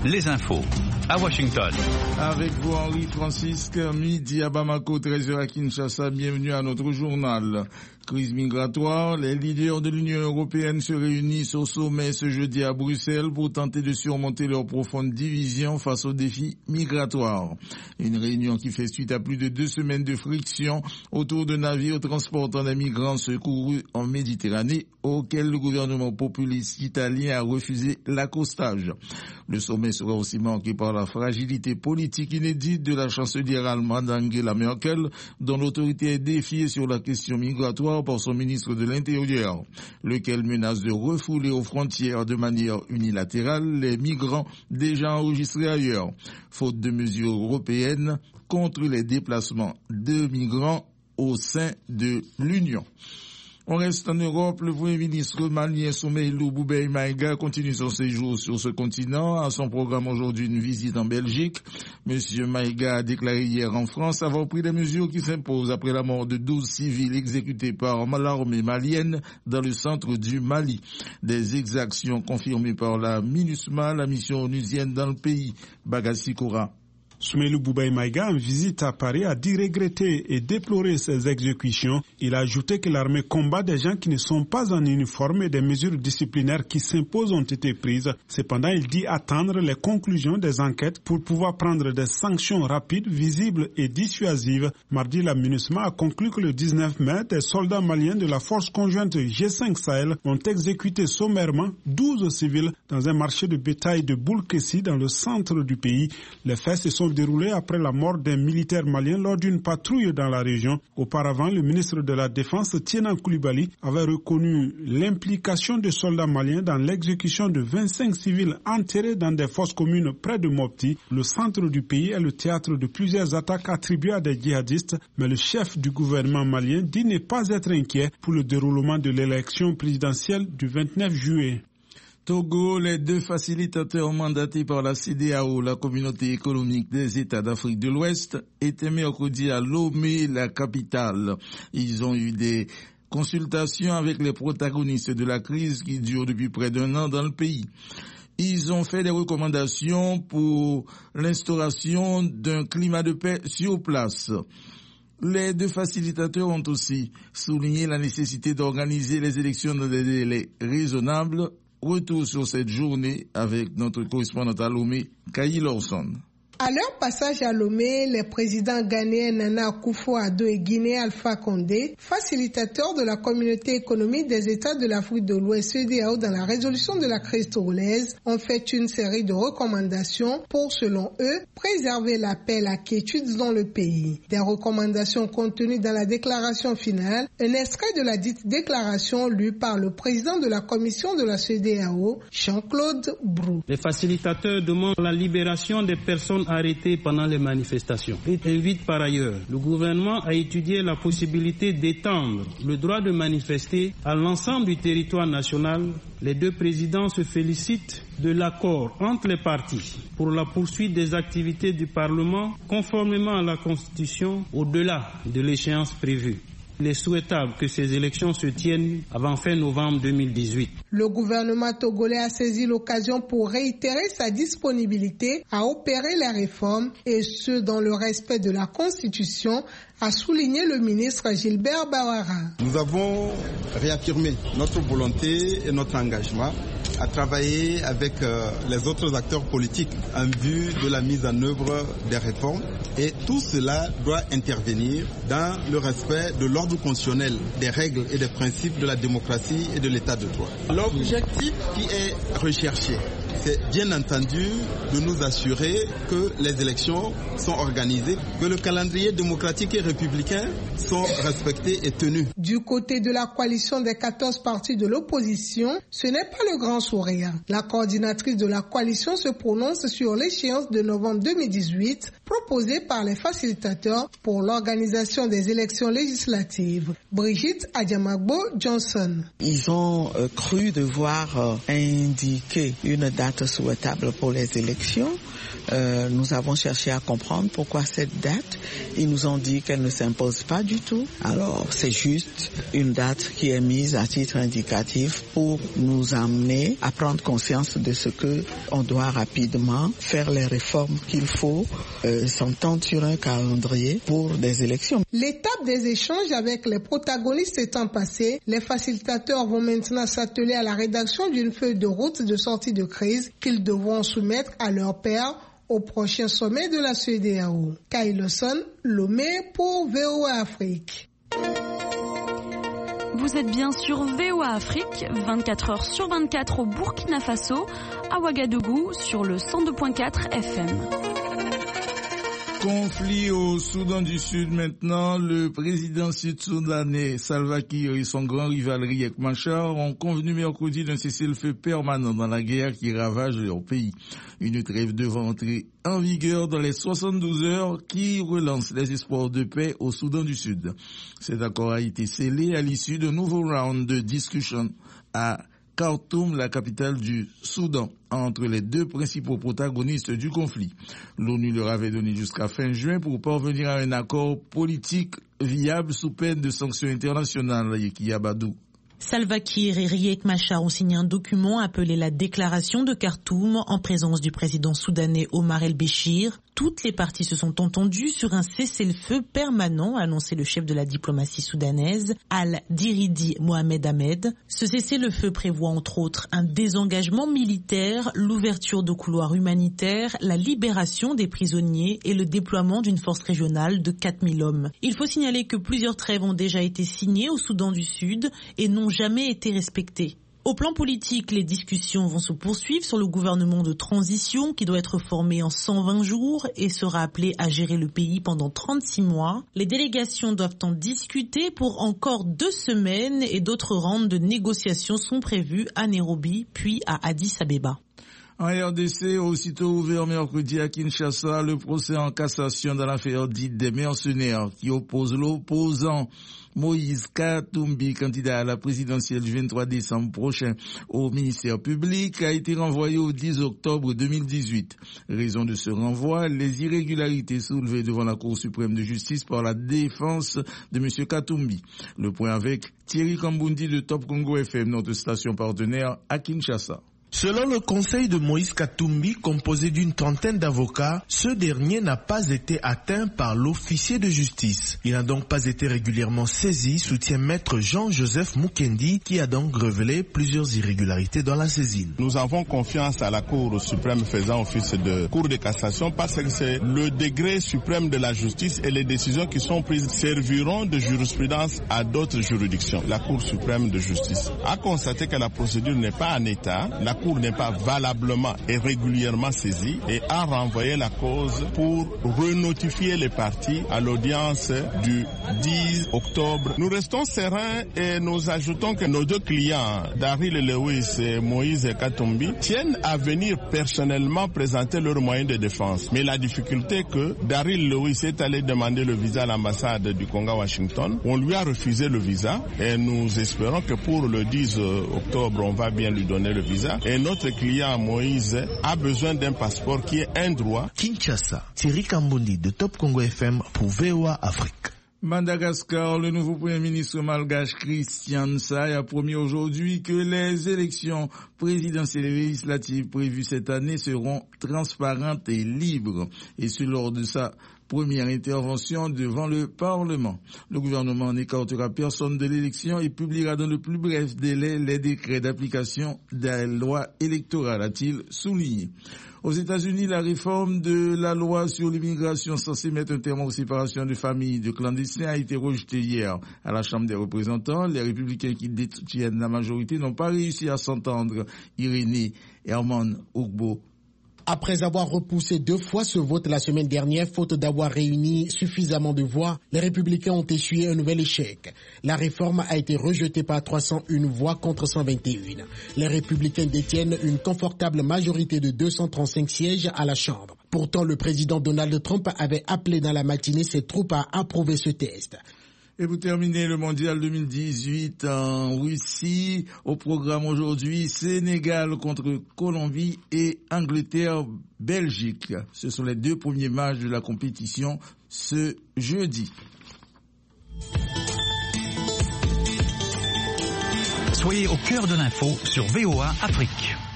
les infos à Washington. Avec vous, Henri-Francisque, midi à Bamako, 13h à Kinshasa. Bienvenue à notre journal. Crise migratoire, les leaders de l'Union européenne se réunissent au sommet ce jeudi à Bruxelles pour tenter de surmonter leur profonde division face aux défis migratoires. Une réunion qui fait suite à plus de 2 semaines de friction autour de navires transportant des migrants secourus en Méditerranée, auquel le gouvernement populiste italien a refusé l'accostage. Le sommet sera aussi marqué par la fragilité politique inédite de la chancelière allemande Angela Merkel, dont l'autorité est défiée sur la question migratoire par son ministre de l'Intérieur, lequel menace de refouler aux frontières de manière unilatérale les migrants déjà enregistrés ailleurs, faute de mesures européennes contre les déplacements de migrants au sein de l'Union. On reste en Europe. Le Premier ministre malien Soumeylou Boubèye Maïga continue son séjour sur ce continent. À son programme aujourd'hui une visite en Belgique. Monsieur Maïga a déclaré hier en France avoir pris des mesures qui s'imposent après la mort de 12 civils exécutés par l'armée malienne dans le centre du Mali. Des exactions confirmées par la MINUSMA, la mission onusienne dans le pays. Bagassi Kora. Soumeylou Boubèye Maïga, en visite à Paris, a dit regretter et déplorer ces exécutions. Il a ajouté que l'armée combat des gens qui ne sont pas en uniforme et des mesures disciplinaires qui s'imposent ont été prises. Cependant, il dit attendre les conclusions des enquêtes pour pouvoir prendre des sanctions rapides, visibles et dissuasives. Mardi, la MINUSMA a conclu que le 19 mai, des soldats maliens de la force conjointe G5 Sahel ont exécuté sommairement 12 civils dans un marché de bétail de Boulkessi dans le centre du pays. Les faits se sont déroulés après la mort d'un militaire malien lors d'une patrouille dans la région. Auparavant, le ministre de la Défense, Tienan Koulibaly, avait reconnu l'implication des soldats maliens dans l'exécution de 25 civils enterrés dans des fosses communes près de Mopti. Le centre du pays est le théâtre de plusieurs attaques attribuées à des djihadistes, mais le chef du gouvernement malien dit ne pas être inquiet pour le déroulement de l'élection présidentielle du 29 juillet. Togo, les 2 facilitateurs mandatés par la CEDEAO, la communauté économique des États d'Afrique de l'Ouest, étaient mercredi à Lomé, la capitale. Ils ont eu des consultations avec les protagonistes de la crise qui dure depuis près d'1 an dans le pays. Ils ont fait des recommandations pour l'instauration d'un climat de paix sur place. Les 2 facilitateurs ont aussi souligné la nécessité d'organiser les élections dans des délais raisonnables. Retour sur cette journée avec notre correspondant à Lomé, Kayi Lawson. À leur passage à Lomé, les présidents ghanéens Nana Akufo-Addo et guinéen Alpha Condé, facilitateurs de la communauté économique des États de l'Afrique de l'Ouest CEDEAO dans la résolution de la crise togolaise, ont fait une série de recommandations pour, selon eux, préserver la paix et la quiétude dans le pays. Des recommandations contenues dans la déclaration finale, un extrait de la dite déclaration lu par le président de la commission de la CEDEAO, Jean-Claude Brou. Les facilitateurs demandent la libération des personnes arrêtés pendant les manifestations. Il invite par ailleurs le gouvernement à étudier la possibilité d'étendre le droit de manifester à l'ensemble du territoire national. Les 2 présidents se félicitent de l'accord entre les partis pour la poursuite des activités du Parlement conformément à la Constitution au-delà de l'échéance prévue. Il est souhaitable que ces élections se tiennent avant fin novembre 2018. Le gouvernement togolais a saisi l'occasion pour réitérer sa disponibilité à opérer les réformes et ce dans le respect de la Constitution, a souligné le ministre Gilbert Bawara. Nous avons réaffirmé notre volonté et notre engagement à travailler avec les autres acteurs politiques en vue de la mise en œuvre des réformes et tout cela doit intervenir dans le respect de l'ordre constitutionnel, des règles et des principes de la démocratie et de l'état de droit. L'objectif qui est recherché, c'est bien entendu de nous assurer que les élections sont organisées, que le calendrier démocratique et républicain sont respectés et tenus. Du côté de la coalition des 14 partis de l'opposition, ce n'est pas le grand sourire. La coordinatrice de la coalition se prononce sur l'échéance de novembre 2018 proposée par les facilitateurs pour l'organisation des élections législatives. Brigitte Adjamagbo Johnson. Ils ont cru devoir indiquer une date souhaitable pour les élections. Nous avons cherché à comprendre pourquoi cette date. Ils nous ont dit qu'elle ne s'impose pas du tout. Alors, c'est juste une date qui est mise à titre indicatif pour nous amener à prendre conscience de ce que on doit rapidement faire les réformes qu'il faut, s'entendre sur un calendrier pour des élections. L'étape des échanges avec les protagonistes étant passée, les facilitateurs vont maintenant s'atteler à la rédaction d'une feuille de route de sortie de crise qu'ils devront soumettre à leurs pairs au prochain sommet de la CEDEAO. Kailoson, Lomé pour VOA Afrique. Vous êtes bien sur VOA Afrique, 24 heures sur 24 au Burkina Faso, à Ouagadougou sur le 102.4 FM. Conflit au Soudan du Sud maintenant. Le président sud-soudanais Salva Kiir et son grand rival Riek Machar ont convenu mercredi d'un cessez-le-feu permanent dans la guerre qui ravage leur pays. Une trêve devant entrer en vigueur dans les 72 heures qui relance les espoirs de paix au Soudan du Sud. Cet accord a été scellé à l'issue d'un nouveau round de discussion à Khartoum, la capitale du Soudan, entre les deux principaux protagonistes du conflit. L'ONU leur avait donné jusqu'à fin juin pour parvenir à un accord politique viable sous peine de sanctions internationales. Yeki Abadou. Salva Kiir et Riek Machar ont signé un document appelé la déclaration de Khartoum en présence du président soudanais Omar el-Béchir. Toutes les parties se sont entendues sur un cessez-le-feu permanent, a annoncé le chef de la diplomatie soudanaise, Al-Diridi Mohamed Ahmed. Ce cessez-le-feu prévoit entre autres un désengagement militaire, l'ouverture de couloirs humanitaires, la libération des prisonniers et le déploiement d'une force régionale de 4000 hommes. Il faut signaler que plusieurs trêves ont déjà été signées au Soudan du Sud et n'ont jamais été respectées. Au plan politique, les discussions vont se poursuivre sur le gouvernement de transition qui doit être formé en 120 jours et sera appelé à gérer le pays pendant 36 mois. Les délégations doivent en discuter pour encore 2 semaines et d'autres rounds de négociations sont prévus à Nairobi puis à Addis Abeba. En RDC, aussitôt ouvert mercredi à Kinshasa, le procès en cassation dans l'affaire dite des mercenaires qui oppose l'opposant Moïse Katumbi, candidat à la présidentielle du 23 décembre prochain au ministère public, a été renvoyé au 10 octobre 2018. Raison de ce renvoi, les irrégularités soulevées devant la Cour suprême de justice par la défense de M. Katumbi. Le point avec Thierry Kambundi de Top Congo FM, notre station partenaire à Kinshasa. Selon le conseil de Moïse Katumbi, composé d'une trentaine d'avocats, ce dernier n'a pas été atteint par l'officier de justice. Il n'a donc pas été régulièrement saisi, soutient maître Jean-Joseph Mukendi, qui a donc révélé plusieurs irrégularités dans la saisine. Nous avons confiance à la Cour suprême faisant office de Cour de cassation parce que c'est le degré suprême de la justice et les décisions qui sont prises serviront de jurisprudence à d'autres juridictions. La Cour suprême de justice a constaté que la procédure n'est pas en état, la Cour n'est pas valablement et régulièrement saisie et a renvoyé la cause pour renotifier les parties à l'audience du 10 octobre. Nous restons sereins et nous ajoutons que nos deux clients, Daryl Lewis et Moïse Katumbi, tiennent à venir personnellement présenter leurs moyens de défense. Mais la difficulté est que Daryl Lewis est allé demander le visa à l'ambassade du Congo à Washington. On lui a refusé le visa et nous espérons que pour le 10 octobre, on va bien lui donner le visa. Et notre client Moïse a besoin d'un passeport qui est un droit. Kinshasa, Thierry Kambundi de Top Congo FM pour VOA Afrique. Madagascar, le nouveau Premier ministre malgache Christian Say a promis aujourd'hui que les élections présidentielles et législatives prévues cette année seront transparentes et libres. Et ce lors de sa première intervention devant le Parlement. Le gouvernement n'écartera personne de l'élection et publiera dans le plus bref délai les décrets d'application de la loi électorale, a-t-il souligné. Aux États-Unis, la réforme de la loi sur l'immigration censée mettre un terme aux séparations de familles de clandestins a été rejetée hier à la Chambre des représentants. Les républicains qui détiennent la majorité n'ont pas réussi à s'entendre. Irénée Herman Ougbo. Après avoir repoussé 2 fois ce vote la semaine dernière, faute d'avoir réuni suffisamment de voix, les Républicains ont essuyé un nouvel échec. La réforme a été rejetée par 301 voix contre 121. Les Républicains détiennent une confortable majorité de 235 sièges à la Chambre. Pourtant, le président Donald Trump avait appelé dans la matinée ses troupes à approuver ce test. Et pour terminer le mondial 2018 en Russie, au programme aujourd'hui, Sénégal contre Colombie et Angleterre-Belgique. Ce sont les 2 premiers matchs de la compétition ce jeudi. Soyez au cœur de l'info sur VOA Afrique.